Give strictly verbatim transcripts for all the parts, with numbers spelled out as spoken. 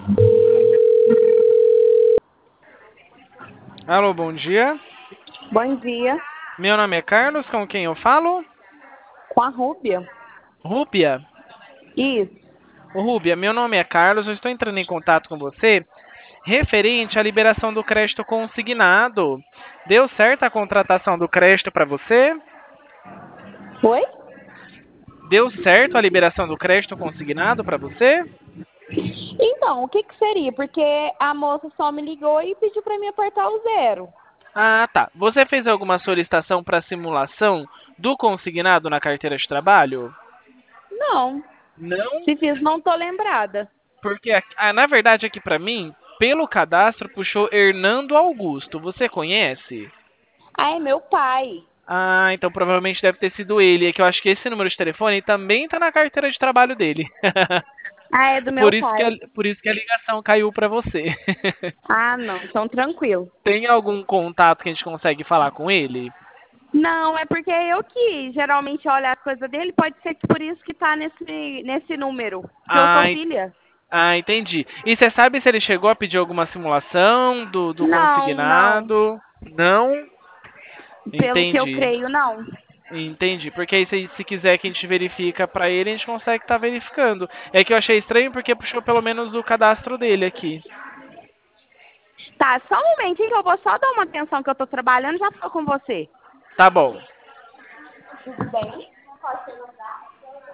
Alô, bom dia. Bom dia, Meu nome é Carlos, com quem eu falo? com a Rúbia. Rúbia. Isso. Ô, Rúbia, meu nome é Carlos, eu estou entrando em contato com você referente à liberação do crédito consignado. Deu certo a contratação do crédito para você? Oi? Deu certo a liberação do crédito consignado para você? Então, o que que seria? Porque a moça só me ligou e pediu para mim apertar o zero. Ah, tá. Você fez alguma solicitação para simulação do consignado na carteira de trabalho? Não. Não, Se fiz, não tô lembrada. porque aqui- ah, na verdade aqui para mim, pelo cadastro puxou Hernando Augusto. Você conhece? Ah, é meu pai. Ah, então provavelmente deve ter sido ele. É que eu acho que esse número de telefone também tá na carteira de trabalho dele. Ah, é do meu Por isso que a, pai. por isso que a ligação caiu para você. Ah, não. Então, tranquilo. Tem algum contato que a gente consegue falar com ele? Não, é porque eu que geralmente olho as coisas dele. Pode ser que por isso que tá nesse, nesse número. Que eu sou Ah, en- filha. ah, entendi. E você sabe se ele chegou a pedir alguma simulação do, do Não, não. consignado? Não? Pelo que eu Entendi. creio, não. Entendi. Porque aí se, se quiser que a gente verifica pra ele, a gente consegue estar verificando. É que eu achei estranho porque puxou pelo menos o cadastro dele aqui. Tá, só um momentinho que eu vou só dar uma atenção que eu tô trabalhando e já falo com você. Tá bom. Tudo bem? Pode perguntar.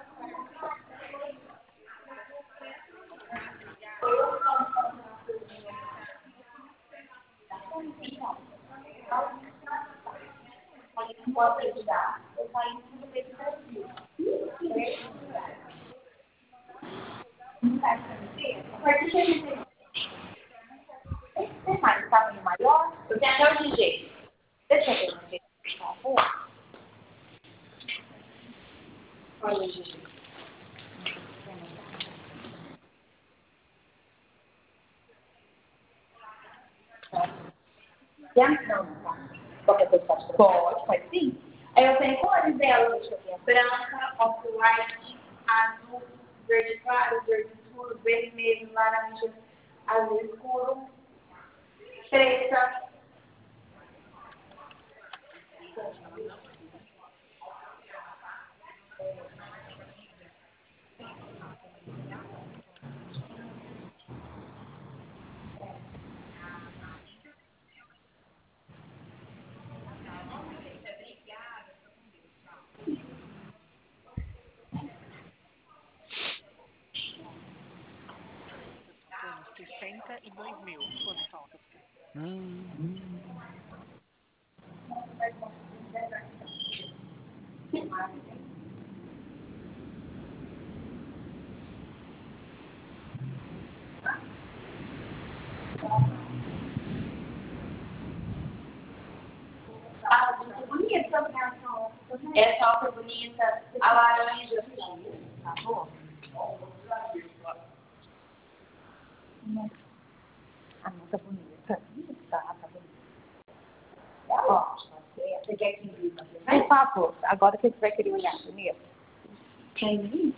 Pode ajudar. Eu saí no meio do Brasil. Não tá entendendo? A partir de você tem mais um tamanho maior, eu tenho até o de jeito. Deixa eu ver o jeito, por favor. Olha o G G. Não, não, tá. Qualquer coisa pode trocar? Pode, pode sim. Aí eu tenho cores dela, deixa eu ver. Branca, off-white, azul, verde claro, verde escuro, vermelho, laranja, azul escuro, preta. Hum. Ah, muito bonita. Essa alça é bonita, a laranja. Tá bom? A nota bonita. Tá, tá bonita. Ó, você quer que envie pra você? Por favor, agora que você vai querer olhar primeiro. Quer vir?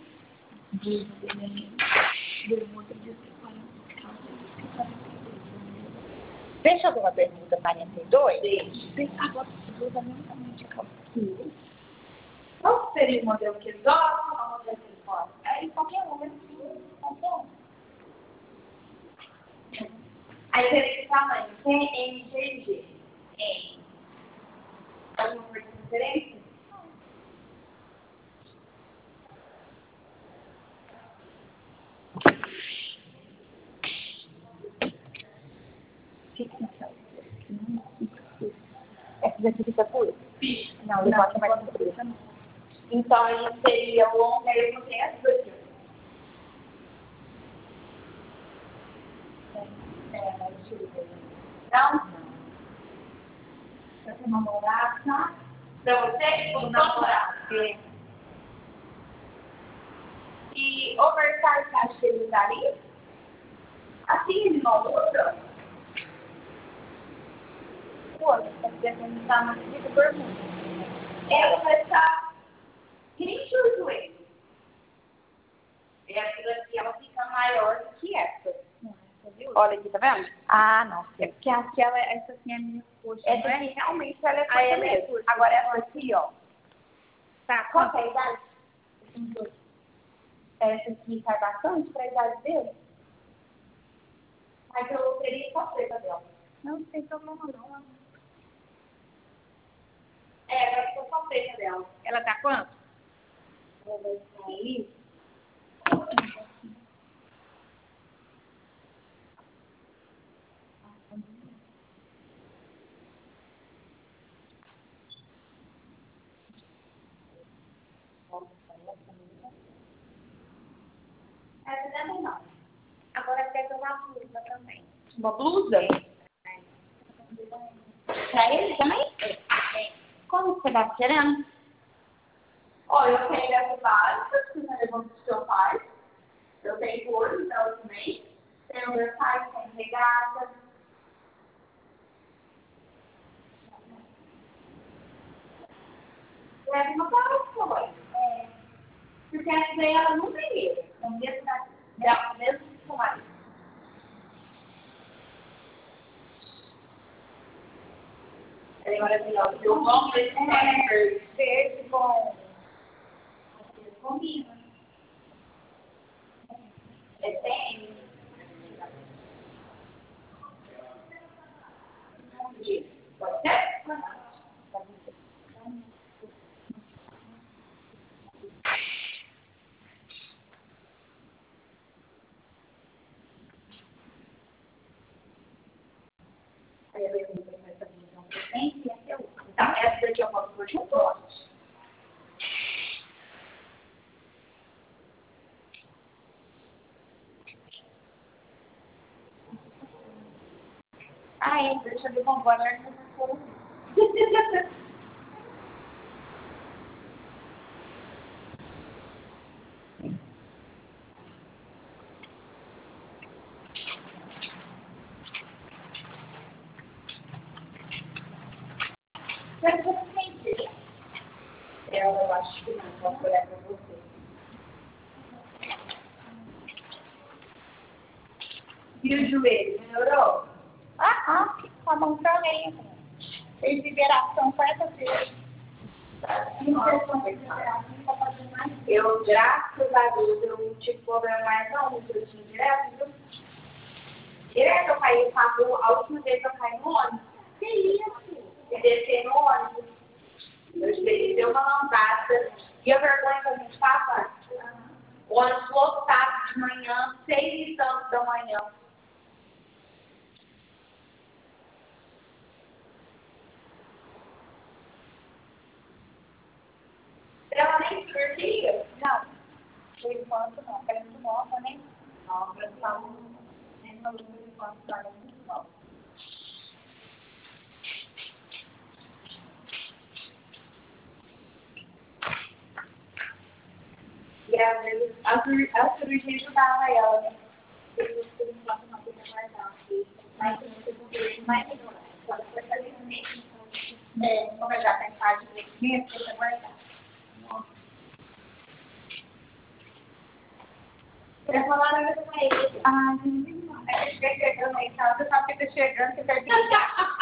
Deixa eu ver uma bermuda quarenta e dois. Deixa. Agora, blusa mesmo tamanho de calcinha. Qual seria o modelo que eles gostam? O modelo que eles gostam? É qualquer um, né? Qualquer um. Aí seria que tamanho? C, M, G, G. M. Alguma coisa diferente? Fica naquela. Essa daqui fica por? Não, levanta mais comprida. Então, aí seria o longo, aí eu não tenho as duas. É, mas deixa eu ver. Não? Pra ser namorado, tá? Pra você, como namorado. É. E oversize, acho que ele daria? Assim ele não usa? Pô, tá devendo estar na medida bermuda. Ela vai estar que nem o joelho. Essa daqui, ela fica maior do que essa. Olha aqui, tá vendo? Ah, não. É porque aquela, essa aqui é minha coxa. Essa aqui é? Realmente ela é coxa ah, mesmo. É agora essa aqui, ó. Tá, qual é a idade? Essa aqui sai bastante pra idade dele? Mas eu teria só preta dela. Não, não tem problema não. É, vai ser só preta dela. Ela tá quanto? Ela vai sair. Essa também não. Agora pega uma blusa também. Uma blusa? É. Pra ele também? É. Como você tá querendo? Olha, eu tenho essa básica, que você levou pro seu pai. Eu tenho cores dela também. Tem o meu pai, tem regata. Leva uma básica, é. Porque essa daí ela não tem medo. Não mesmo da mesmo que o marido. Ela é maravilhosa. Eu gosto desse verde. Verde com combina. É tênis. Pode ser? Aí eu venho com essa visão presente e essa é outra. Então, essa daqui eu posso pôr junto. Ah, é, deixa eu ver como agora essa cor. Mas eu não entendi. Ela, eu acho que não, posso olhar para você. E o joelho, melhorou? Ah, ah, tá bom também. Fez liberação quarta-feira. Eu, graças a Deus, eu não tive problema mais não, eu tinha direto, viu? Direto eu caí, eu pago, a última vez que eu caí no ônibus. Que isso? Eu desci no ônibus. Eu esperei, deu uma lambada. E a vergonha que a gente passa? O ônibus lotado de manhã, seis e tantos da manhã. Ela nem divertia? Não. Por enquanto não. Ela é muito nova, né? Não, eu falo nem no por enquanto, ela é muito nova. E às vezes a, cir a cirurgia ajudava ela, né? Porque por enquanto não podia guardar. Mas eu não mais melhorar. Só depois fazer um mês. É, como eu já tenho parte de crescimento, eu vou guardar. Eu falar a mesma coisa. Ah, não. É que chegando aí, tá? Você sabe que tá chegando, você perde.